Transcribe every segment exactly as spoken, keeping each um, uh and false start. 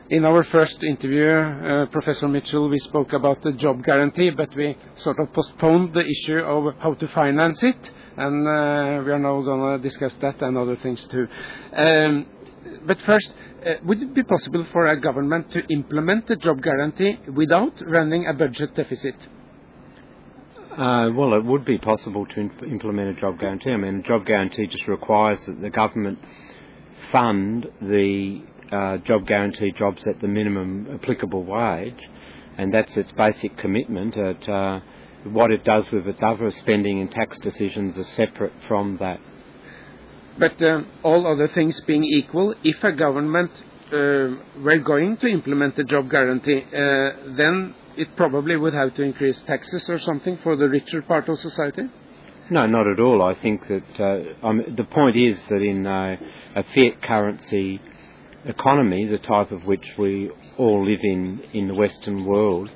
In our first interview, uh, Professor Mitchell, we spoke about the job guarantee, but we sort of postponed the issue of how to finance it, and uh, we are now going to discuss that and other things too. Um, but first, uh, would it be possible for a government to implement the job guarantee without running a budget deficit? Uh, well, it would be possible to imp- implement a job guarantee. I mean, a job guarantee just requires that the government fund the uh, job guarantee jobs at the minimum applicable wage, and that's its basic commitment. At, uh, what it does with its other spending and tax decisions is separate from that. But uh, all other things being equal, if a government uh, were going to implement the job guarantee, uh, then it probably would have to increase taxes or something for the richer part of society? No, not at all. I think that uh, um, the point is that in uh, a fiat currency economy, the type of which we all live in in the Western world,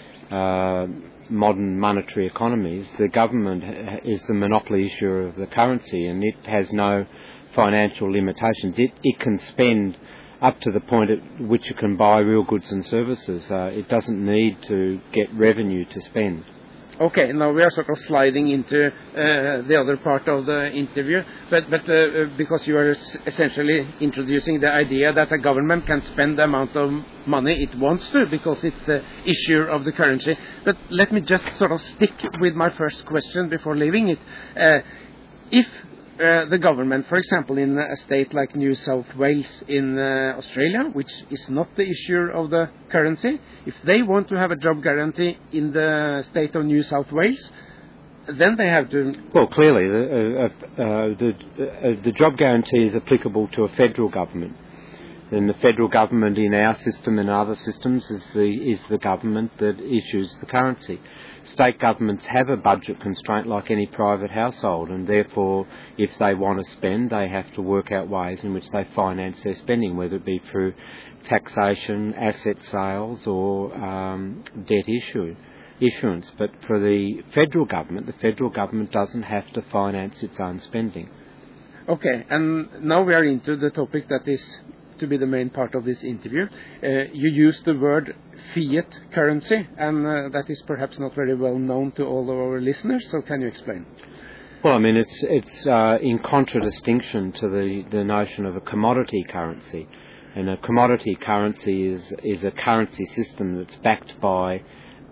uh, modern monetary economies, the government is the monopoly issuer of the currency, and it has no financial limitations. It, it can spend up to the point at which it can buy real goods and services. Uh, it doesn't need to get revenue to spend. Okay, now we are sort of sliding into uh, the other part of the interview, but, but uh, because you are essentially introducing the idea that a government can spend the amount of money it wants to because it's the issuer of the currency. But let me just sort of stick with my first question before leaving it. Uh, if Uh, the government, for example, in a state like New South Wales in uh, Australia, which is not the issuer of the currency, if they want to have a job guarantee in the state of New South Wales, then they have to... Well, clearly, the, uh, uh, the, uh, the job guarantee is applicable to a federal government. And the federal government in our system and other systems is the, is the government that issues the currency. State governments have a budget constraint like any private household, and therefore if they want to spend, they have to work out ways in which they finance their spending, whether it be through taxation, asset sales or um, debt issue, issuance. But for the federal government, the federal government doesn't have to finance its own spending. Okay, and now we are into the topic that is to be the main part of this interview. Uh, you use the word fiat currency, and uh, that is perhaps not very well known to all of our listeners, so can you explain? Well, I mean, it's it's uh, in contradistinction to the, the notion of a commodity currency. And a commodity currency is, is a currency system that's backed by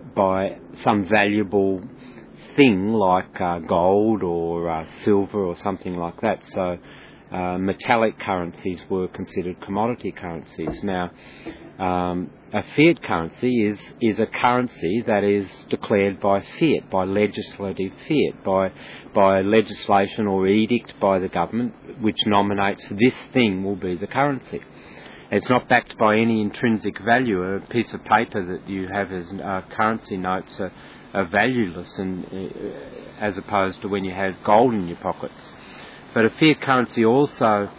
by some valuable thing like uh, gold or uh, silver or something like that. So uh, metallic currencies were considered commodity currencies. Now, um, a fiat currency is, is a currency that is declared by fiat, by legislative fiat, by by legislation or edict by the government, which nominates this thing will be the currency. It's not backed by any intrinsic value. A piece of paper that you have as uh, currency notes are, are valueless, and uh, as opposed to when you have gold in your pockets. But a fiat currency also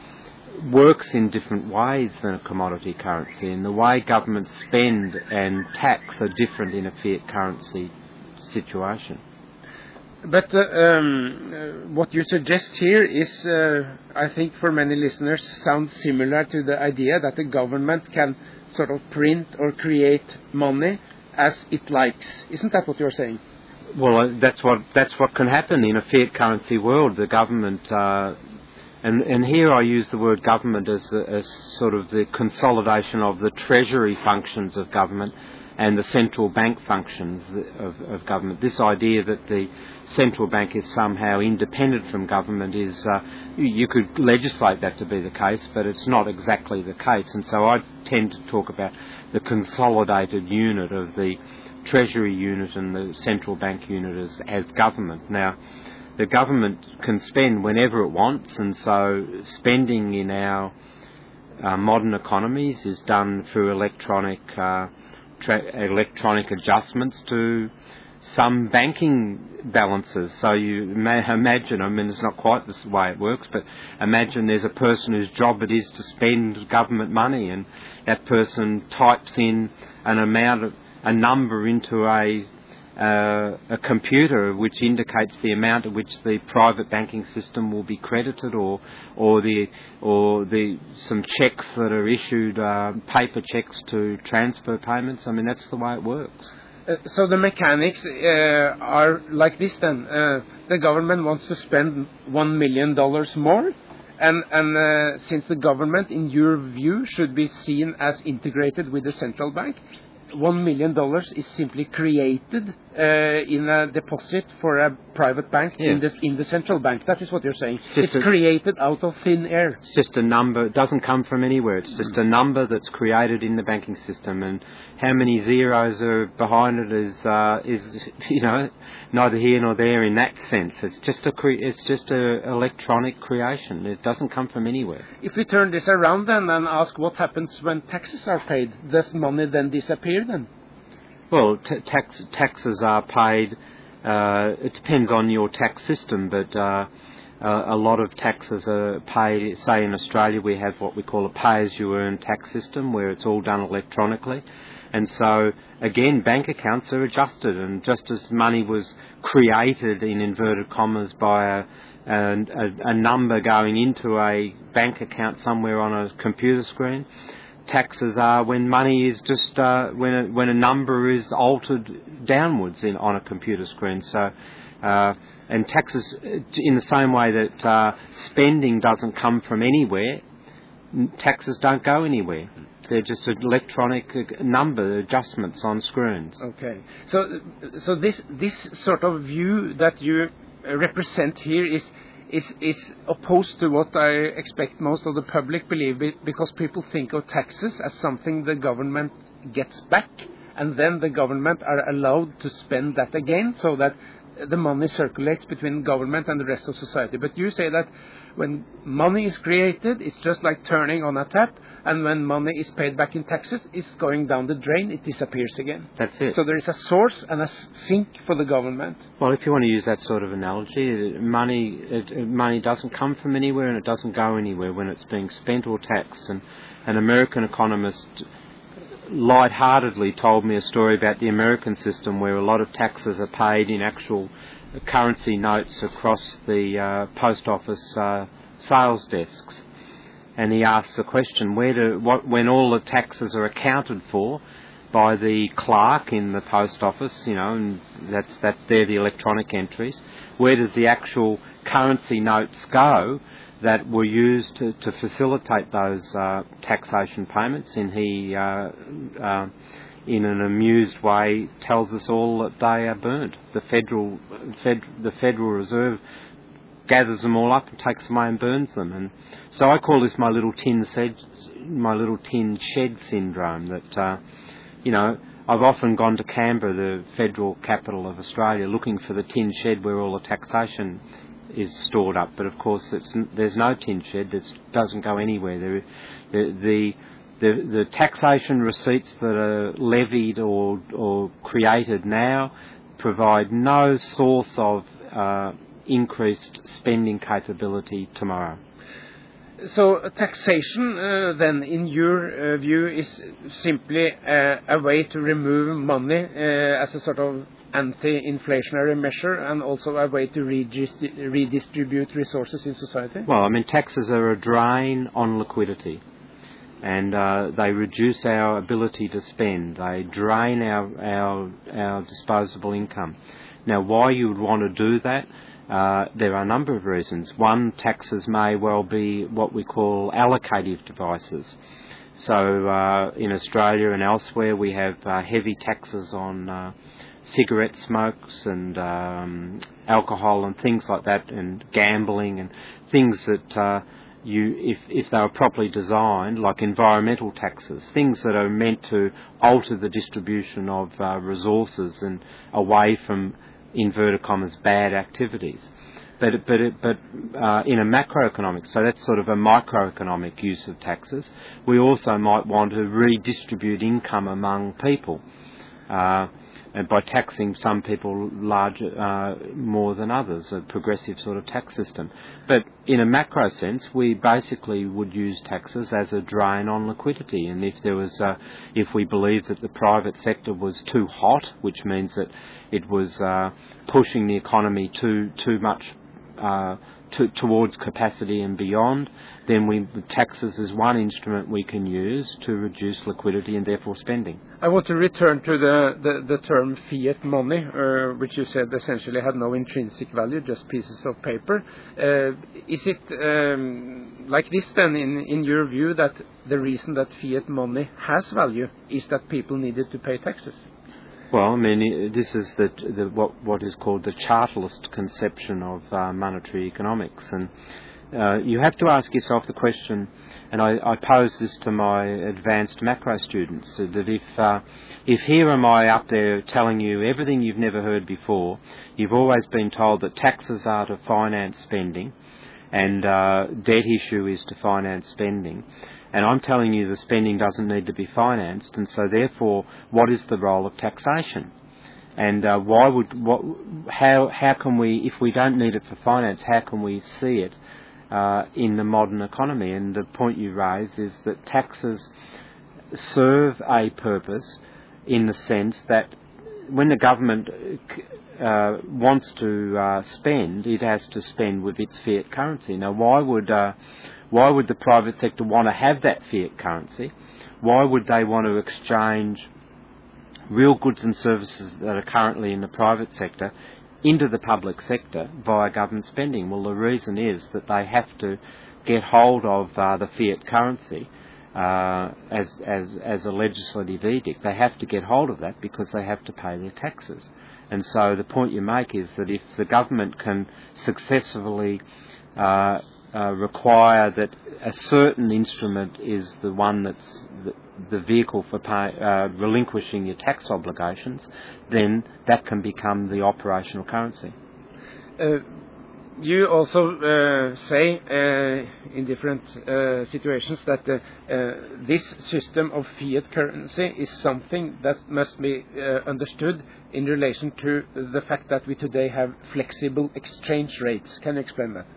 works in different ways than a commodity currency, and the way governments spend and tax are different in a fiat currency situation. But uh, um, uh, what you suggest here is, uh, I think for many listeners, sounds similar to the idea that the government can sort of print or create money as it likes. Isn't that what you're saying? Well, that's what that's what can happen in a fiat currency world. The government, uh, and and here I use the word government as as sort of the consolidation of the treasury functions of government and the central bank functions of, of government. This idea that the central bank is somehow independent from government is, uh, you could legislate that to be the case, but it's not exactly the case. And so I tend to talk about the consolidated unit of the Treasury unit and the central bank unit as, as government. Now, the government can spend whenever it wants, and so spending in our uh, modern economies is done through electronic uh, tra- electronic adjustments to some banking balances. So you may imagine, I mean, it's not quite this way it works, but imagine there's a person whose job it is to spend government money, and that person types in an amount of a number into a uh, a computer which indicates the amount at which the private banking system will be credited, or or the or the some checks that are issued, uh, paper checks to transfer payments. I mean, that's the way it works. Uh, so the mechanics uh, are like this then. Uh, the government wants to spend one million dollars more, and, and uh, since the government, in your view, should be seen as integrated with the central bank, one million dollars is simply created uh, in a deposit for a private bank yeah. in, this, in the central bank. That is what you're saying. It's, it's a, created out of thin air. It's just a number. It doesn't come from anywhere. It's just a number that's created in the banking system, and how many zeros are behind it is, uh, is you know, neither here nor there in that sense. It's just a cre- it's just a electronic creation. It doesn't come from anywhere. If we turn this around then and ask what happens when taxes are paid, does money then disappear then? Well, t- tax, taxes are paid. Uh, it depends on your tax system, but uh, uh, a lot of taxes are paid. Say in Australia, we have what we call a pay-as-you-earn tax system, where it's all done electronically, and so again, bank accounts are adjusted, and just as money was created in inverted commas by a, a, a number going into a bank account somewhere on a computer screen, taxes are when money is just uh, when a, when a number is altered downwards in on a computer screen. So, uh, and taxes, in the same way that uh, spending doesn't come from anywhere, taxes don't go anywhere. They're just electronic number adjustments on screens. Okay. So, so this this sort of view that you represent here is. Is, is opposed to what I expect most of the public believe, because people think of taxes as something the government gets back, and then the government are allowed to spend that again, so that the money circulates between government and the rest of society. But you say that when money is created, it's just like turning on a tap, and when money is paid back in taxes, it's going down the drain, it disappears again. That's it. So there is a source and a sink for the government. Well, if you want to use that sort of analogy, money it, money doesn't come from anywhere, and it doesn't go anywhere when it's being spent or taxed. And an American economist lightheartedly told me a story about the American system, where a lot of taxes are paid in actual currency notes across the uh, post office uh, sales desks. And he asks the question, where do, what, when all the taxes are accounted for by the clerk in the post office, you know, and that's that they're the electronic entries, where does the actual currency notes go that were used to, to facilitate those uh, taxation payments? And he, uh, uh, in an amused way, tells us all that they are burnt. The Federal, Fed, the Federal Reserve gathers them all up and takes them away and burns them. And so I call this my little tin shed, my little tin shed syndrome. That uh, you know, I've often gone to Canberra, the federal capital of Australia, looking for the tin shed where all the taxation is stored up. But of course, it's, there's no tin shed. It doesn't go anywhere. There, the, the the the taxation receipts that are levied or or created now provide no source of uh, increased spending capability tomorrow. So uh, taxation, uh, then, in your uh, view, is simply uh, a way to remove money uh, as a sort of anti-inflationary measure, and also a way to redist- redistribute resources in society? Well, I mean, taxes are a drain on liquidity, and uh, they reduce our ability to spend. They drain our, our, our disposable income. Now, why you would want to do that? Uh, there are a number of reasons. One, taxes may well be what we call allocative devices. So uh, in Australia and elsewhere, we have uh, heavy taxes on uh, cigarette smokes and um, alcohol and things like that, and gambling and things that uh, you, if, if they were properly designed, like environmental taxes, things that are meant to alter the distribution of uh, resources and away from inverted commas bad activities, but but it, but uh, in a macroeconomic, so that's sort of a microeconomic use of taxes. We also might want to redistribute income among people. uh, and by taxing some people larger, uh, more than others, a progressive sort of tax system. But in a macro sense, we basically would use taxes as a drain on liquidity. And if there was, uh, if we believed that the private sector was too hot, which means that it was uh, pushing the economy too too much uh, to, towards capacity and beyond, then we taxes is one instrument we can use to reduce liquidity and therefore spending. I want to return to the, the, the term fiat money, uh, which you said essentially had no intrinsic value, just pieces of paper. Uh, is it um, like this then, in, in your view, that the reason that fiat money has value is that people needed to pay taxes? Well, I mean, this is the, the what what is called the Chartist conception of uh, monetary economics, and uh, you have to ask yourself the question, and I, I pose this to my advanced macro students, so that if uh, if here am I up there telling you everything you've never heard before, you've always been told that taxes are to finance spending, and uh, debt issue is to finance spending. And I'm telling you the spending doesn't need to be financed, and so therefore, what is the role of taxation? And uh, why would, what, how, how can we, if we don't need it for finance, how can we see it uh, in the modern economy? And the point you raise is that taxes serve a purpose in the sense that when the government uh, wants to uh, spend, it has to spend with its fiat currency. Now, why would uh, Why would the private sector want to have that fiat currency? Why would they want to exchange real goods and services that are currently in the private sector into the public sector via government spending? Well, the reason is that they have to get hold of uh, the fiat currency uh, as, as, as a legislative edict. They have to get hold of that because they have to pay their taxes. And so the point you make is that if the government can successfully uh, Uh, require that a certain instrument is the one that's the, the vehicle for pay, uh, relinquishing your tax obligations, then that can become the operational currency. Uh, you also uh, say uh, in different uh, situations that uh, uh, this system of fiat currency is something that must be uh, understood in relation to the fact that we today have flexible exchange rates. Can you explain that?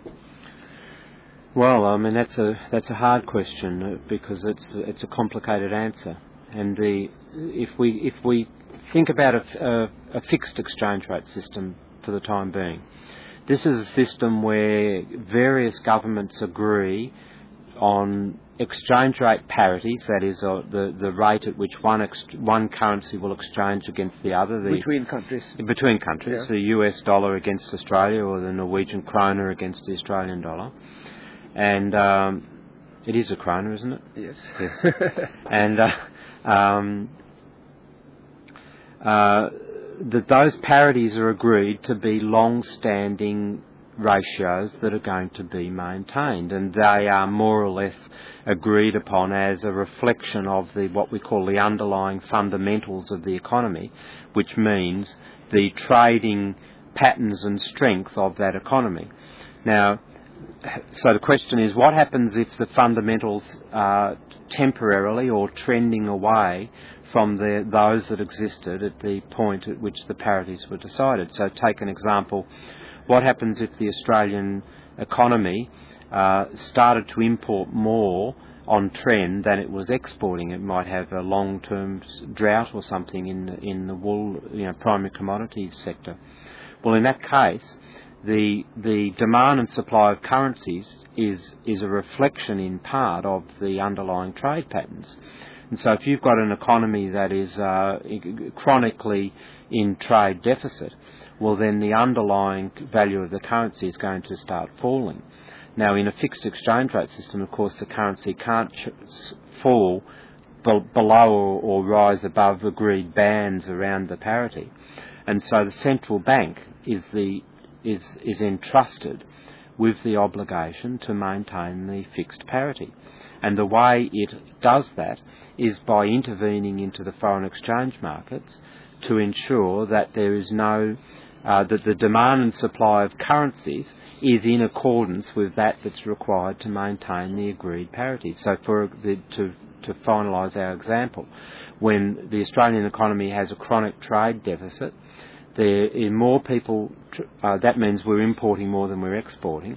Well, I mean that's a that's a hard question because it's it's a complicated answer, and the if we if we think about a, a, a fixed exchange rate system for the time being, this is a system where various governments agree on exchange rate parities, that is uh, the the rate at which one ex- one currency will exchange against the other. The, between countries. Between countries, yeah. The U S dollar against Australia or the Norwegian kroner against the Australian dollar. And um, it is a kroner, isn't it? Yes. Yes. And uh, um, uh, that those parities are agreed to be long-standing ratios that are going to be maintained, and they are more or less agreed upon as a reflection of the what we call the underlying fundamentals of the economy, which means the trading patterns and strength of that economy. Now, so the question is, what happens if the fundamentals are temporarily or trending away from the, those that existed at the point at which the parities were decided? So take an example. What happens if the Australian economy uh, started to import more on trend than it was exporting? It might have a long-term drought or something in the, in the wool, you know, primary commodities sector. Well, in that case, The the demand and supply of currencies is is a reflection in part of the underlying trade patterns. And so if you've got an economy that is uh, chronically in trade deficit, well then the underlying value of the currency is going to start falling. Now in a fixed exchange rate system, of course, the currency can't ch- fall be- below or, or rise above agreed bands around the parity. And so the central bank is the is is entrusted with the obligation to maintain the fixed parity. And the way it does that is by intervening into the foreign exchange markets to ensure that there is no, uh, that the demand and supply of currencies is in accordance with that that's required to maintain the agreed parity. So for the, to to finalise our example. When the Australian economy has a chronic trade deficit, there are more people, uh, that means we're importing more than we're exporting.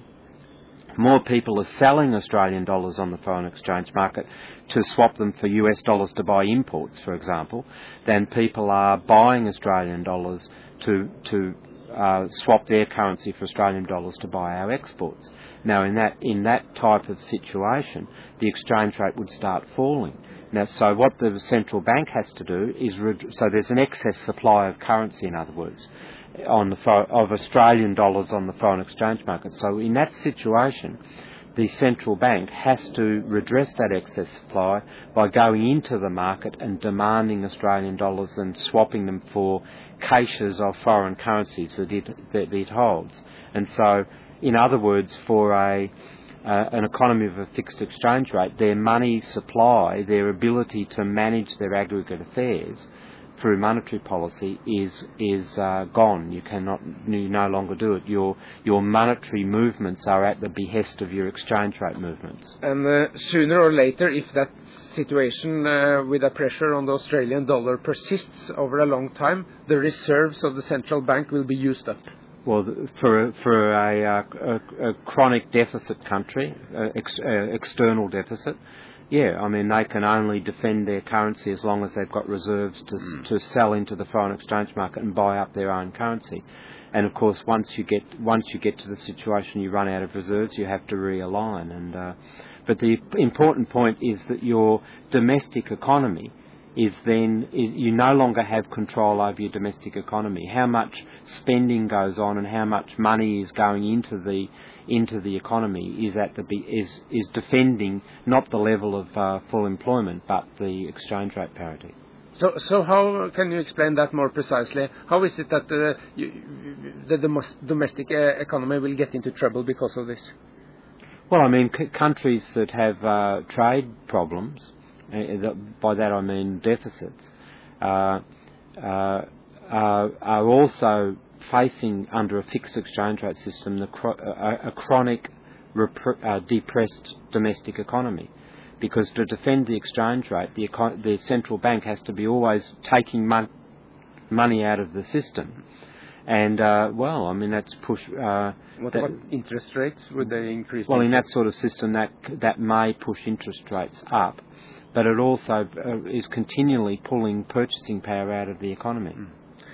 More people are selling Australian dollars on the foreign exchange market to swap them for U S dollars to buy imports, for example, than people are buying Australian dollars to to uh, swap their currency for Australian dollars to buy our exports. Now, in that in that type of situation, the exchange rate would start falling. Now, so what the central bank has to do is, red- so there's an excess supply of currency, in other words, on the fo- of Australian dollars on the foreign exchange market. So in that situation, the central bank has to redress that excess supply by going into the market and demanding Australian dollars and swapping them for caches of foreign currencies that it, that it holds. And so, in other words, for a uh, an economy of a fixed exchange rate, their money supply, their ability to manage their aggregate affairs through monetary policy is is uh, gone. You cannot, you no longer do it. Your your monetary movements are at the behest of your exchange rate movements. And uh, sooner or later, if that situation uh, with a pressure on the Australian dollar persists over a long time, the reserves of the central bank will be used up. Well, for for a, a, a chronic deficit country, uh, ex, uh, external deficit. Yeah, I mean, they can only defend their currency as long as they've got reserves to mm. to sell into the foreign exchange market and buy up their own currency. And of course, once you get once you get to the situation you run out of reserves, you have to realign. And uh, but the important point is that your domestic economy is then is you no longer have control over your domestic economy. How much spending goes on and how much money is going into the into the economy is at the is is defending not the level of uh, full employment but the exchange rate parity. So, so how can you explain that more precisely? How is it that uh, you, the domestic uh, economy will get into trouble because of this? Well, I mean, c- countries that have uh, trade problems, uh, by that I mean deficits, uh, uh, are, are also facing, under a fixed exchange rate system, the cro- a, a chronic rep- uh, depressed domestic economy. Because to defend the exchange rate, the, econ- the central bank has to be always taking mon- money out of the system. And, uh, well, I mean, that's push... Uh, what that, about interest rates? Would they increase? Well, in that sort of system, that that may push interest rates up. But it also uh, is continually pulling purchasing power out of the economy. Mm.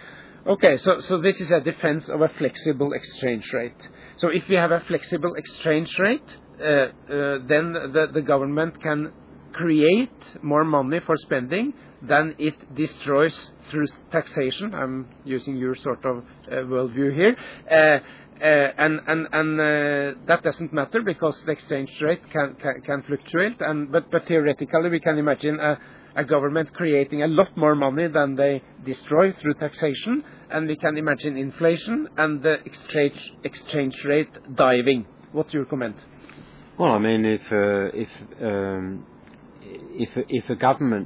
Okay, so, so this is a defense of a flexible exchange rate. So if we have a flexible exchange rate, uh, uh, then the, the government can create more money for spending than it destroys through taxation. I'm using your sort of uh, worldview here. Uh, uh, and and, and uh, that doesn't matter because the exchange rate can, can, can fluctuate. And, but, but theoretically we can imagine a a government creating a lot more money than they destroy through taxation, and we can imagine inflation and the exchange exchange rate diving. What's your comment? Well, I mean, if uh, if um, if if a government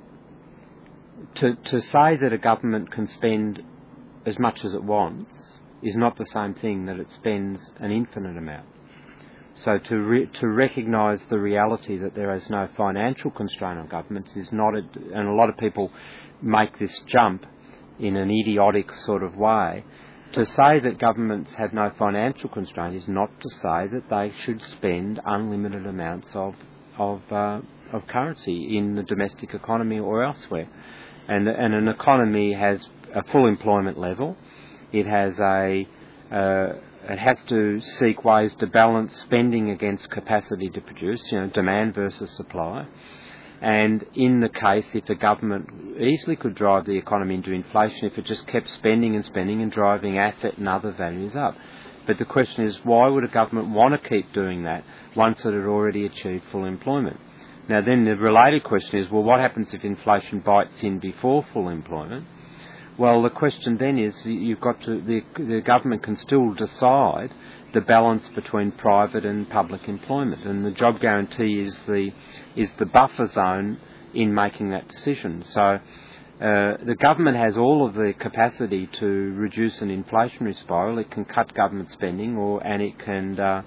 to to say that a government can spend as much as it wants is not the same thing that it spends an infinite amount. So to re- to recognise the reality that there is no financial constraint on governments is not, a, and a lot of people make this jump in an idiotic sort of way. To say that governments have no financial constraint is not to say that they should spend unlimited amounts of of uh, of currency in the domestic economy or elsewhere. And and an economy has a full employment level. It has a uh, It has to seek ways to balance spending against capacity to produce, you know, demand versus supply. And in the case, if the government easily could drive the economy into inflation if it just kept spending and spending and driving asset and other values up. But the question is, why would a government want to keep doing that once it had already achieved full employment? Now then the related question is, well, what happens if inflation bites in before full employment? Well, the question then is, you've got to, the, the government can still decide the balance between private and public employment, and the job guarantee is the is the buffer zone in making that decision. So uh, the government has all of the capacity to reduce an inflationary spiral. It can cut government spending, or and it can uh,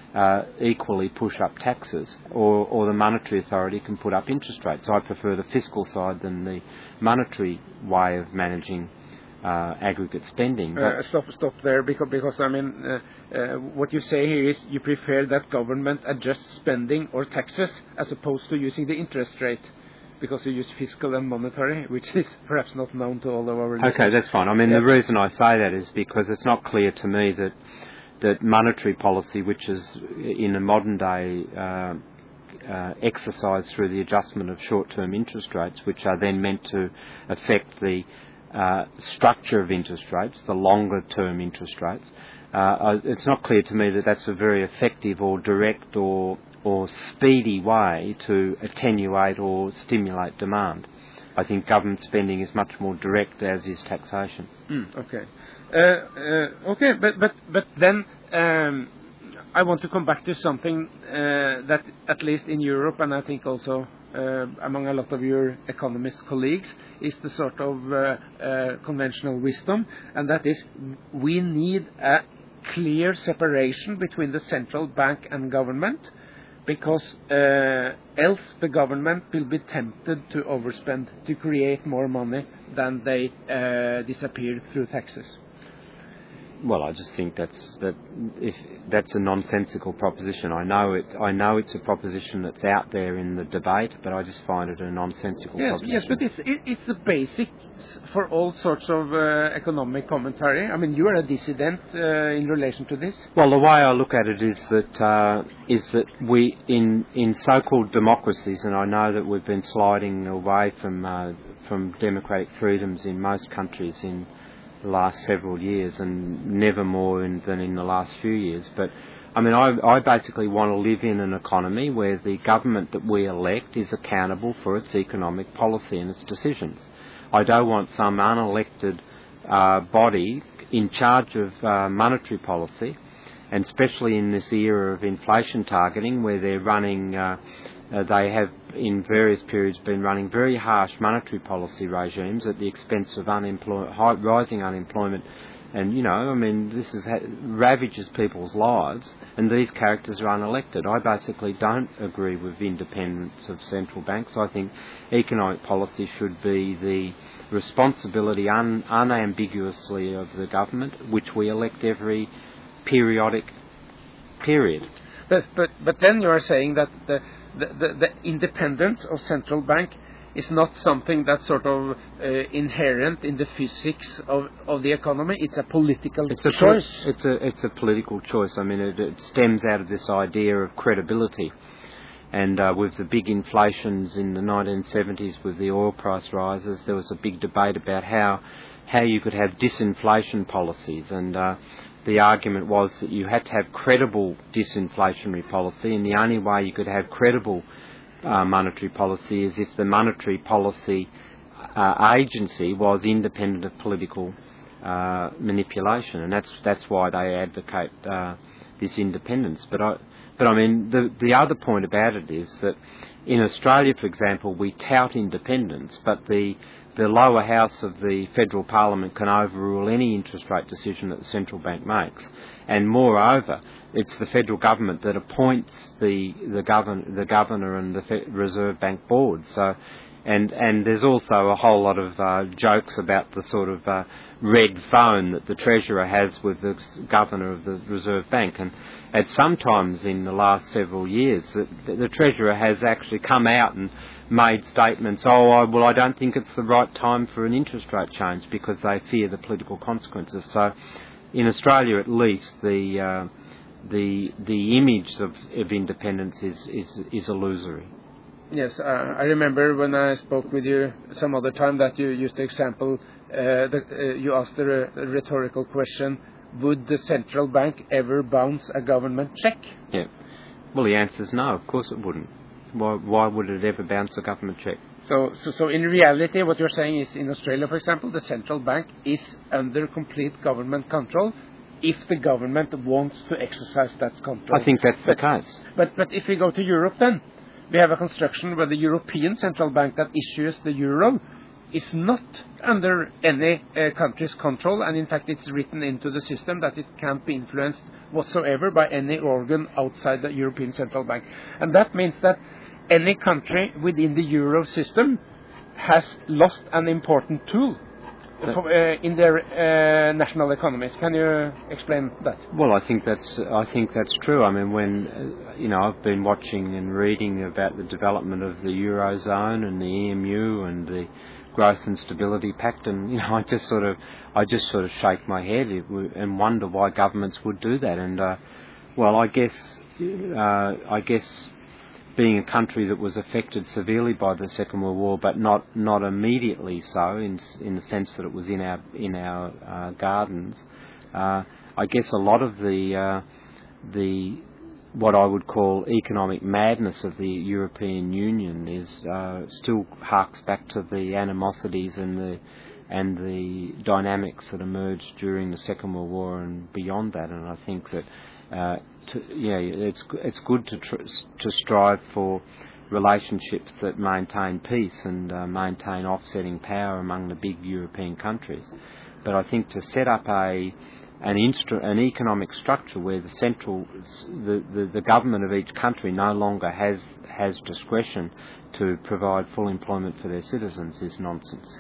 uh, equally push up taxes, or, or the monetary authority can put up interest rates. I prefer the fiscal side than the monetary way of managing uh, aggregate spending. Uh, stop, stop there, because, because I mean, uh, uh, what you say here is you prefer that government adjusts spending or taxes as opposed to using the interest rate, because you use fiscal and monetary, which is perhaps not known to all of our listeners. Okay, that's fine. I mean, yeah. the reason I say that is because it's not clear to me that that monetary policy, which is in a modern day uh, uh, exercise through the adjustment of short-term interest rates, which are then meant to affect the uh, structure of interest rates, the longer-term interest rates, uh, it's not clear to me that that's a very effective or direct or or speedy way to attenuate or stimulate demand. I think government spending is much more direct, as is taxation. Mm, okay. Uh, uh, okay, but but but then um, I want to come back to something uh, that, at least in Europe, and I think also uh, among a lot of your economist colleagues, is the sort of uh, uh, conventional wisdom, and that is we need a clear separation between the central bank and government, because uh, else the government will be tempted to overspend, to create more money than they uh, disappear through taxes. Well, I just think that's that. If that's a nonsensical proposition, I know it. I know it's a proposition that's out there in the debate, but I just find it a nonsensical yes, proposition. Yes, but it's it, it's the basics for all sorts of uh, economic commentary. I mean, you are a dissident uh, in relation to this. Well, the way I look at it is that uh, is that we in in so-called democracies, and I know that we've been sliding away from uh, from democratic freedoms in most countries in the last several years, and never more in, than in the last few years. But I mean, I, I basically want to live in an economy where the government that we elect is accountable for its economic policy and its decisions. I don't want some unelected uh, body in charge of uh, monetary policy, and especially in this era of inflation targeting, where they're running, uh, uh, they have in various periods been running very harsh monetary policy regimes at the expense of unemploy- high, rising unemployment. And, you know, I mean, this is ha- ravages people's lives, and these characters are unelected. I basically don't agree with independence of central banks. I think economic policy should be the responsibility un- unambiguously of the government, which we elect every periodic period. But but but then you are saying that the the, the, the independence of central bank is not something that's sort of uh, inherent in the physics of, of the economy. It's a political it's a choice. Po- it's a it's a political choice. I mean, it, it stems out of this idea of credibility. And uh, with the big inflations in the nineteen seventies, with the oil price rises, there was a big debate about how how you could have disinflation policies. And uh, the argument was that you had to have credible disinflationary policy, and the only way you could have credible Uh, monetary policy is if the monetary policy uh, agency was independent of political uh, manipulation, and that's that's why they advocate uh, this independence. But I, but I mean, the the other point about it is that in Australia, for example, we tout independence, but the the lower house of the federal parliament can overrule any interest rate decision that the central bank makes. And moreover, it's the federal government that appoints the the govern the governor and the Reserve Bank board. So, and and there's also a whole lot of uh, jokes about the sort of uh, red phone that the treasurer has with the governor of the Reserve Bank. And at sometimes in the last several years, the, the treasurer has actually come out and made statements. Oh, I, well, I don't think it's the right time for an interest rate change because they fear the political consequences. So, in Australia, at least, the uh, the the image of, of independence is, is is illusory. Yes, uh, I remember when I spoke with you some other time that you used the example. Uh, the, uh, you asked a, re- a rhetorical question: would the central bank ever bounce a government check? Yeah. Well, the answer is no. Of course, it wouldn't. Why why would it ever bounce a government check? So, so, so in reality, what you're saying is, in Australia, for example, the central bank is under complete government control if the government wants to exercise that control. I think that's but, the case. But, but if we go to Europe then, we have a construction where the European Central Bank that issues the euro is not under any uh, country's control, and in fact it's written into the system that it can't be influenced whatsoever by any organ outside the European Central Bank. And that means that any country within the euro system has lost an important tool for, uh, in their uh, national economies. Can you explain that? Well, I think that's I think that's true. I mean, when uh, you know, I've been watching and reading about the development of the eurozone and the E M U and the Growth and Stability Pact, and you know, I just sort of I just sort of shake my head and wonder why governments would do that. And uh, well, I guess uh, I guess. being a country that was affected severely by the Second World War, but not, not immediately so, in in the sense that it was in our in our uh, gardens. Uh, I guess a lot of the uh, the what I would call economic madness of the European Union is uh, still harks back to the animosities and the and the dynamics that emerged during the Second World War and beyond that. And I think that. Uh, to, yeah, it's it's good to tr- to strive for relationships that maintain peace and uh, maintain offsetting power among the big European countries. But I think to set up a an instru- an economic structure where the central the, the, the government of each country no longer has has discretion to provide full employment for their citizens is nonsense.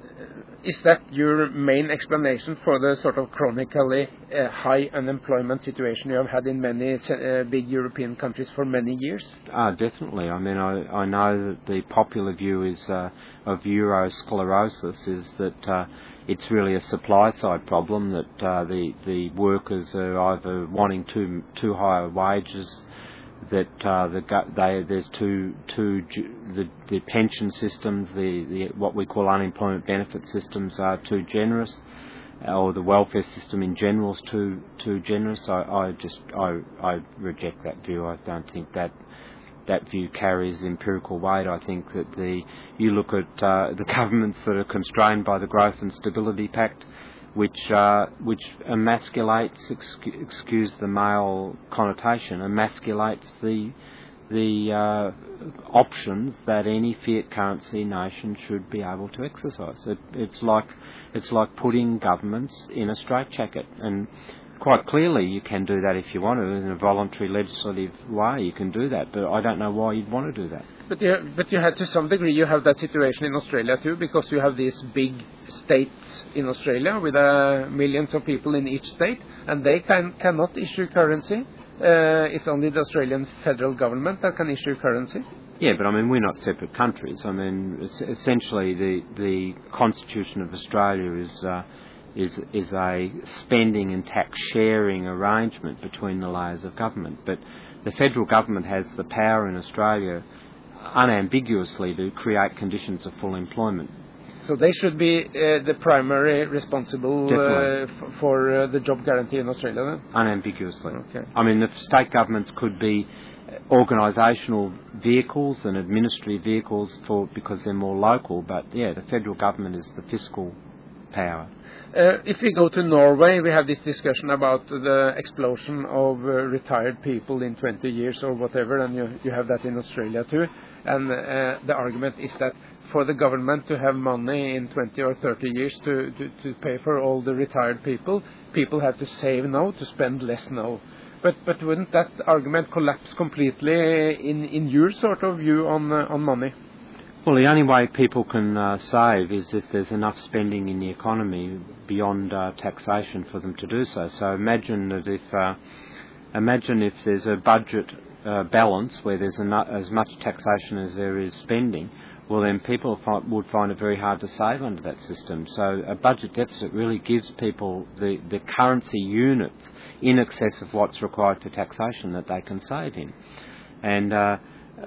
Is that your main explanation for the sort of chronically uh, high unemployment situation you have had in many uh, big European countries for many years? Ah, definitely. I mean, I, I know that the popular view is uh, of eurosclerosis is that uh, it's really a supply side problem, that uh, the the workers are either wanting too too high wages, that uh, the they, there's too too the the pension systems, the, the what we call unemployment benefit systems are too generous, or the welfare system in general is too too generous. I, I just I I reject that view. I don't think that that view carries empirical weight. I think that the you look at uh, the governments that are constrained by the Growth and Stability Pact, which uh, which emasculates, excuse the male connotation, emasculates the the uh, options that any fiat currency nation should be able to exercise. It, it's like it's like putting governments in a straitjacket, and quite clearly you can do that if you want to in a voluntary legislative way. You can do that, but I don't know why you'd want to do that. But you, but you had, to some degree, you have that situation in Australia too, because you have these big states in Australia with uh, millions of people in each state, and they can cannot issue currency. Uh, it's only the Australian federal government that can issue currency. Yeah, but I mean, we're not separate countries. I mean, essentially, the the Constitution of Australia is uh, is is a spending and tax sharing arrangement between the layers of government. But the federal government has the power in Australia unambiguously to create conditions of full employment. So they should be uh, the primary responsible uh, f- for uh, the job guarantee in Australia then? Unambiguously. Okay. I mean, the state governments could be organisational vehicles and administrative vehicles for because they're more local, but yeah, the federal government is the fiscal power. Uh, if we go to Norway, we have this discussion about the explosion of uh, retired people in twenty years or whatever, and you, you have that in Australia too. And uh, the argument is that for the government to have money in twenty or thirty years to, to, to pay for all the retired people, people have to save now to spend less now. But but wouldn't that argument collapse completely in, in your sort of view on uh, on money? Well, the only way people can uh, save is if there's enough spending in the economy beyond uh, taxation for them to do so. So imagine that if uh, imagine if there's a budget uh, balance where there's enough, as much taxation as there is spending, well then people find, would find it very hard to save under that system. So a budget deficit really gives people the, the currency units in excess of what's required for taxation that they can save in. And uh,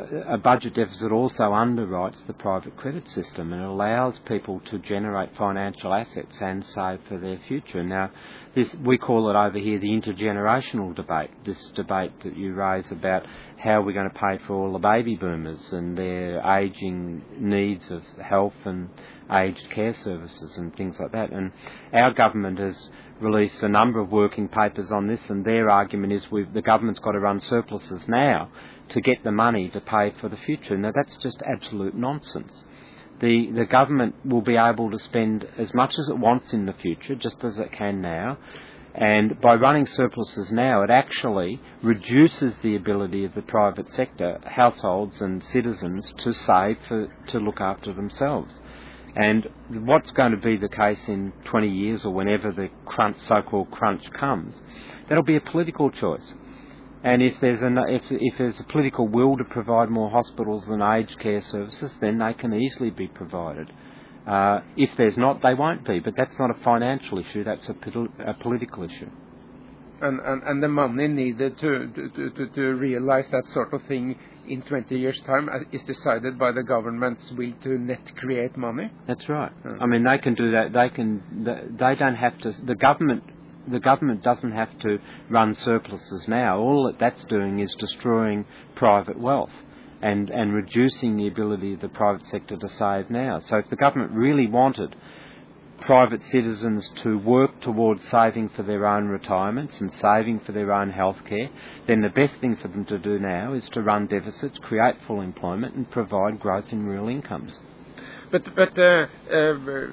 a budget deficit also underwrites the private credit system and allows people to generate financial assets and save for their future. Now, this we call it over here the intergenerational debate, this debate that you raise about how we're going to pay for all the baby boomers and their ageing needs of health and aged care services and things like that. And our government has released a number of working papers on this, and their argument is we've, the government's got to run surpluses now to get the money to pay for the future. Now, that's just absolute nonsense. the, the government will be able to spend as much as it wants in the future, just as it can now. And by running surpluses now, it actually reduces the ability of the private sector, households and citizens, to save for, to look after themselves. And what's going to be the case in twenty years or whenever the crunch, so-called crunch comes, that'll be a political choice. And if there's, an, if, if there's a political will to provide more hospitals and aged care services, then they can easily be provided. Uh, if there's not, they won't be. But that's not a financial issue, that's a, a political issue. And, and, and the money needed to, to, to, to realize that sort of thing in twenty years' time is decided by the government's will to net create money? That's right. Mm. I mean, they can do that. They can. They don't have to. The government. The government doesn't have to run surpluses now. All that that's doing is destroying private wealth and, and reducing the ability of the private sector to save now. So if the government really wanted private citizens to work towards saving for their own retirements and saving for their own health care, then the best thing for them to do now is to run deficits, create full employment and provide growth in real incomes. But but uh, uh,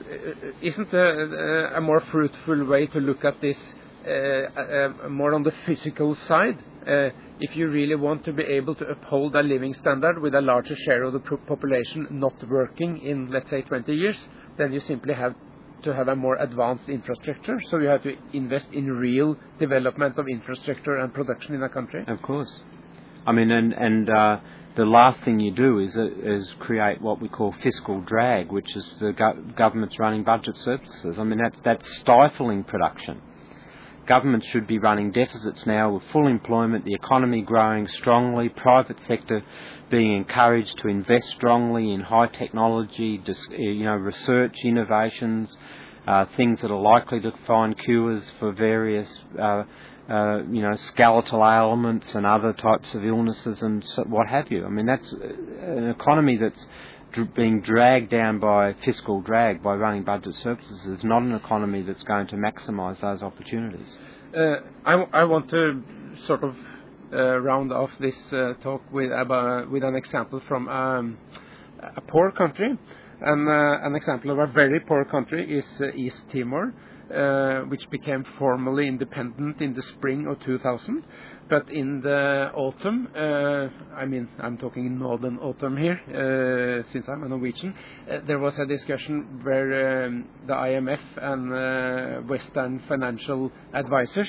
isn't a, a more fruitful way to look at this uh, uh, more on the physical side? Uh, if you really want to be able to uphold a living standard with a larger share of the population not working in, let's say, twenty years, then you simply have to have a more advanced infrastructure. So you have to invest in real development of infrastructure and production in a country. Of course. I mean, and... and uh the last thing you do is uh, is create what we call fiscal drag, which is the go- government's running budget surpluses. I mean, that's, that's stifling production. Governments should be running deficits now with full employment, the economy growing strongly, private sector being encouraged to invest strongly in high technology, dis- you know, research, innovations, uh, things that are likely to find cures for various uh, Uh, you know, skeletal ailments and other types of illnesses and so, what have you. I mean, that's an economy that's dr- being dragged down by fiscal drag, by running budget surpluses. It's not an economy that's going to maximise those opportunities. Uh, I, w- I want to sort of uh, round off this uh, talk with, uh, with an example from um, a poor country. And uh, an example of a very poor country is uh, East Timor. Uh, which became formally independent in the spring of two thousand. But in the autumn, uh, I mean, I'm talking in northern autumn here, uh, since I'm a Norwegian, uh, there was a discussion where um, the I M F and uh, Western financial advisors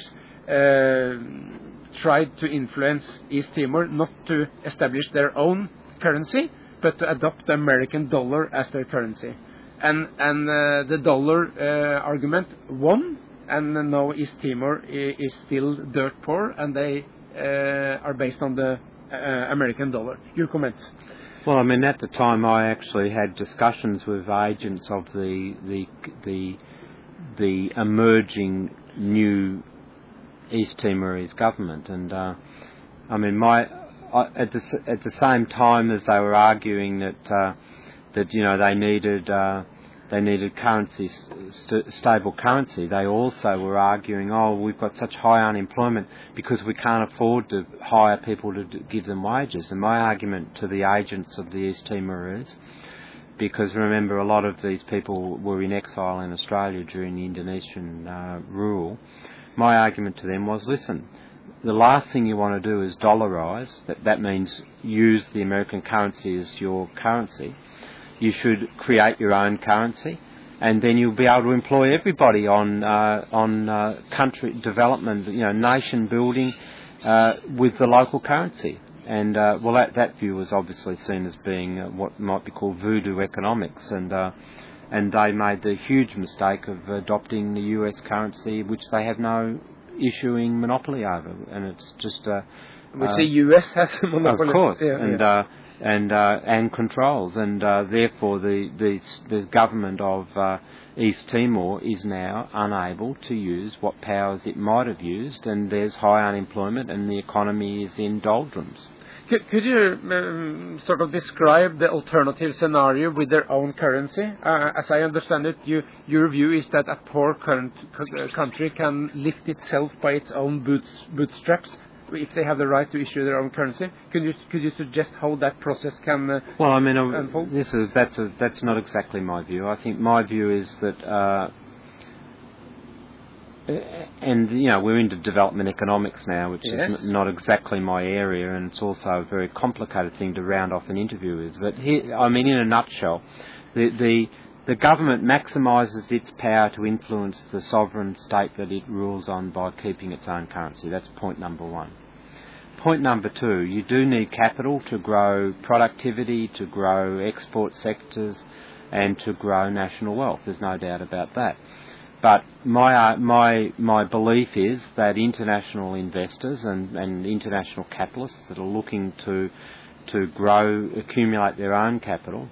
uh, tried to influence East Timor not to establish their own currency, but to adopt the American dollar as their currency. And, and uh, the dollar uh, argument won, and now East Timor is, is still dirt poor, and they uh, are based on the uh, American dollar. Your comments? Well, I mean, at the time I actually had discussions with agents of the the the, the emerging new East Timorese government, and uh, I mean, my I, at the at the same time as they were arguing that. Uh, that you know they needed uh, they needed currency st- stable currency. They also were arguing, oh, we've got such high unemployment because we can't afford to hire people to d- give them wages. And my argument to the agents of the East Timor is, because remember a lot of these people were in exile in Australia during the Indonesian uh, rule. My argument to them was, listen, the last thing you want to do is dollarise. That that means use the American currency as your currency. You should create your own currency, and then you'll be able to employ everybody on uh, on uh, country development, you know, nation building uh, with the local currency. And uh, well, that that view was obviously seen as being uh, what might be called voodoo economics, and uh, and they made the huge mistake of adopting the U S currency, which they have no issuing monopoly over, and it's just uh, which uh, the U S has a monopoly. Of course, yeah, and. Yeah. Uh, and uh, and controls, and uh, therefore the, the the government of uh, East Timor is now unable to use what powers it might have used, and there's high unemployment, and the economy is in doldrums. Could, could you um, sort of describe the alternative scenario with their own currency? Uh, as I understand it, you, your view is that a poor current, country can lift itself by its own boots, bootstraps if they have the right to issue their own currency. Could you could you suggest how that process can uh, well, I mean, unfold? this is that's a, that's not exactly my view. I think my view is that. Uh, And, you know, we're into development economics now, which yes. is n- not exactly my area, and it's also a very complicated thing to round off an interview with. But here, I mean, in a nutshell, the, the, the government maximises its power to influence the sovereign state that it rules on by keeping its own currency. That's point number one. Point number two, you do need capital to grow productivity, to grow export sectors, and to grow national wealth. There's no doubt about that. But my uh, my my belief is that international investors and, and international capitalists that are looking to to grow, accumulate their own capital,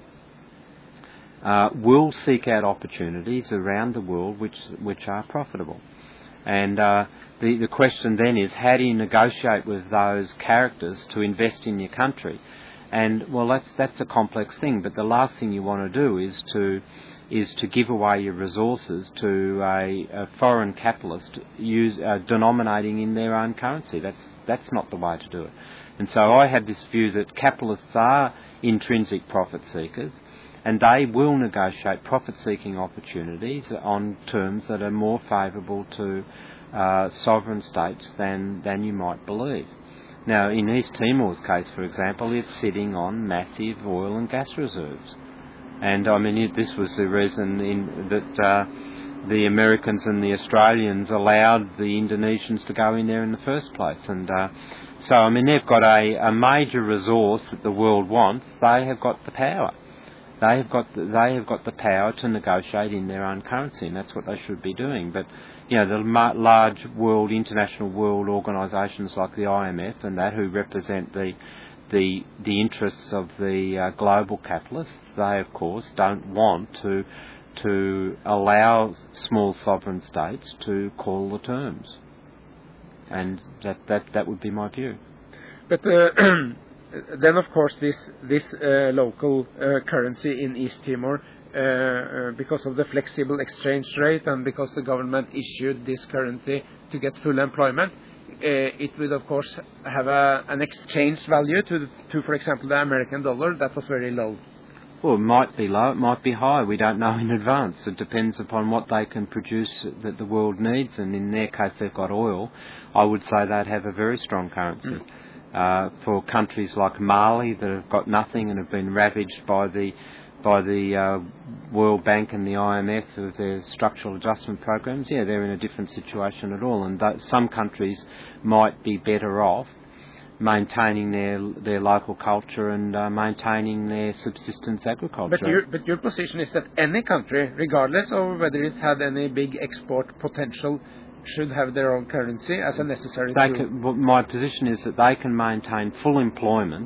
uh, will seek out opportunities around the world which which are profitable. And uh, the the question then is, how do you negotiate with those characters to invest in your country? And well, that's that's a complex thing. But the last thing you want to do is to is to give away your resources to a, a foreign capitalist use uh, denominating in their own currency. That's that's not the way to do it. And so I have this view that capitalists are intrinsic profit seekers, and they will negotiate profit-seeking opportunities on terms that are more favourable to uh, sovereign states than than you might believe. Now, in East Timor's case, for example, it's sitting on massive oil and gas reserves. And, I mean, it, this was the reason in, that uh, the Americans and the Australians allowed the Indonesians to go in there in the first place. And uh, so, I mean, they've got a, a major resource that the world wants. They have got the power. They have got the, they have got the power to negotiate in their own currency, and that's what they should be doing. But, you know, the ma- large world, international world organisations like the I M F and that, who represent the the the interests of the uh, global capitalists, they of course don't want to to allow small sovereign states to call the terms, and that that, that would be my view. But uh, then, of course, this this uh, local uh, currency in East Timor, uh, uh, because of the flexible exchange rate and because the government issued this currency to get full employment, Uh, it would, of course, have a, an exchange value to, to, for example, the American dollar that was very low. Well, it might be low, it might be high. We don't know in advance. It depends upon what they can produce that the world needs. And in their case, they've got oil. I would say they'd have a very strong currency. Mm. Uh, for countries like Mali that have got nothing and have been ravaged by the by the uh, World Bank and the I M F of their structural adjustment programs, yeah, they're in a different situation at all. And th- some countries might be better off maintaining their their local culture and uh, maintaining their subsistence agriculture. But your, but your position is that any country, regardless of whether it had any big export potential, should have their own currency as a necessary they tool? can, well, my position is that they can maintain full employment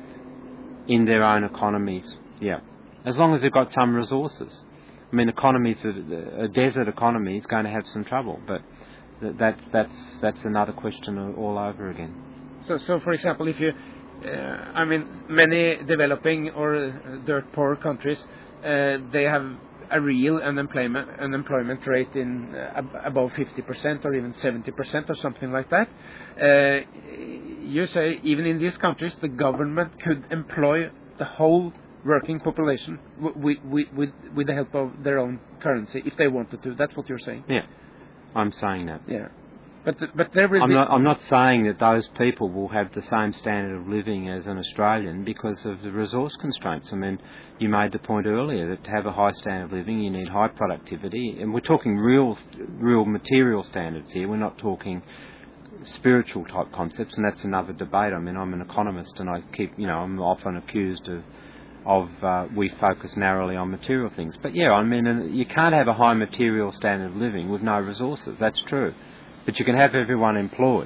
in their own economies, yeah. As long as they've got some resources. I mean, economies, a desert economy is going to have some trouble, but that, that's that's another question all over again. So, so for example, if you, uh, I mean, many developing or dirt poor countries, uh, they have a real unemployment unemployment rate in uh, ab- above fifty percent or even seventy percent or something like that. Uh, you say even in these countries, the government could employ the whole working population with, with, with, with the help of their own currency if they wanted to. That's what you're saying. Yeah, I'm saying that. Yeah, but but there will I'm be. Not, I'm not saying that those people will have the same standard of living as an Australian because of the resource constraints. I mean, you made the point earlier that to have a high standard of living, you need high productivity, and we're talking real, real material standards here. We're not talking spiritual type concepts, and that's another debate. I mean, I'm an economist, and I keep, you know, I'm often accused of. of uh, we focus narrowly on material things. But yeah, I mean, you can't have a high material standard of living with no resources. That's true. But you can have everyone employed.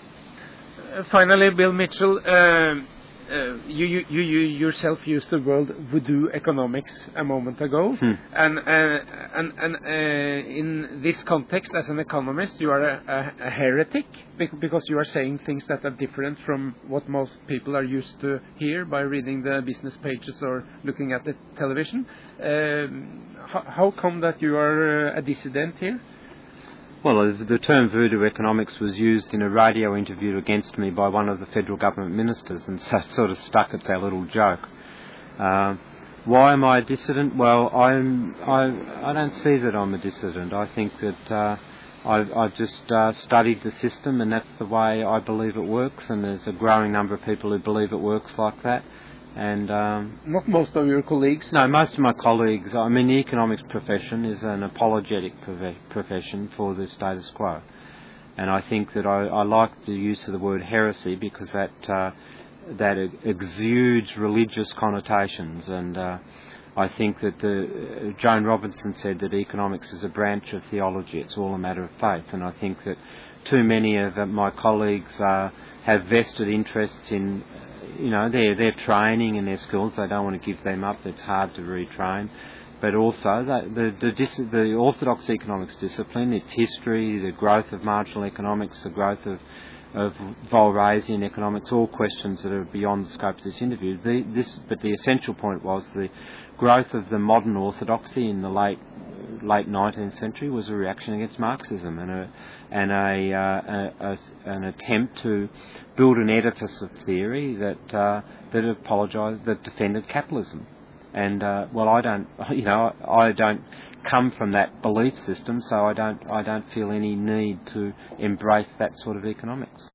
Uh, finally, Bill Mitchell, uh, uh, you, you, you, you yourself used the word voodoo economics a moment ago. Hmm. And, uh, and, and uh, in this context, as an economist, you are a, a, a heretic because you are saying things that are different from what most people are used to hear by reading the business pages or looking at the television. Um, how, how come that you are uh, a dissident here? Well, the term voodoo economics was used in a radio interview against me by one of the federal government ministers, and so it sort of stuck. It's our little joke. Uh, why am I a dissident? Well, I'm, I, I don't see that I'm a dissident. I think that uh, I've, I've just uh, studied the system, and that's the way I believe it works, and there's a growing number of people who believe it works like that. And um, not most of your colleagues? No, most of my colleagues. I mean, the economics profession is an apologetic profession for the status quo, and I think that I, I like the use of the word heresy because that uh, that exudes religious connotations, and uh, I think that the uh, Joan Robinson said that economics is a branch of theology. It's all a matter of faith, and I think that too many of uh, my colleagues uh, have vested interests in. You know, their their training and their skills, they don't want to give them up. It's hard to retrain. But also, the the the, dis, the orthodox economics discipline, its history, the growth of marginal economics, the growth of of Walrasian economics, all questions that are beyond the scope of this interview. The, this, but the essential point was the growth of the modern orthodoxy in the late late nineteenth century was a reaction against Marxism and a and a, uh, a, a an attempt to build an edifice of theory that uh, that apologised, that defended capitalism. And uh, well, I don't, you know, I don't come from that belief system, so I don't I don't feel any need to embrace that sort of economics.